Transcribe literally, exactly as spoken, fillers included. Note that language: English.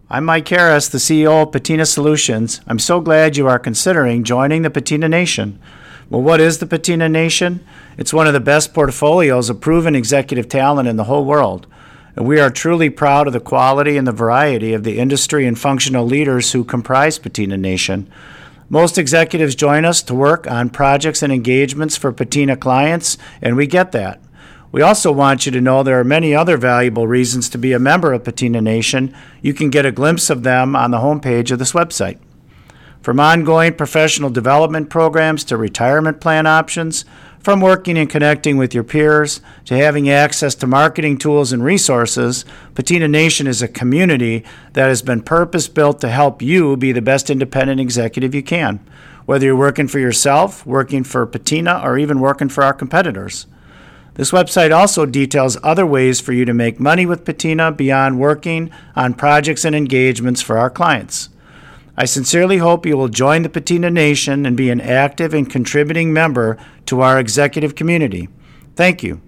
I'm Mike Harris, the C E O of Patina Solutions. I'm so glad you are considering joining the Patina Nation. Well, what is the Patina Nation? It's one of the best portfolios of proven executive talent in the whole world. And we are truly proud of the quality and the variety of the industry and functional leaders who comprise Patina Nation. Most executives join us to work on projects and engagements for Patina clients, and we get that. We also want you to know there are many other valuable reasons to be a member of Patina Nation. You can get a glimpse of them on the homepage of this website. From ongoing professional development programs to retirement plan options, from working and connecting with your peers to having access to marketing tools and resources, Patina Nation is a community that has been purpose-built to help you be the best independent executive you can, whether you're working for yourself, working for Patina, or even working for our competitors. This website also details other ways for you to make money with Patina beyond working on projects and engagements for our clients. I sincerely hope you will join the Patina Nation and be an active and contributing member to our executive community. Thank you.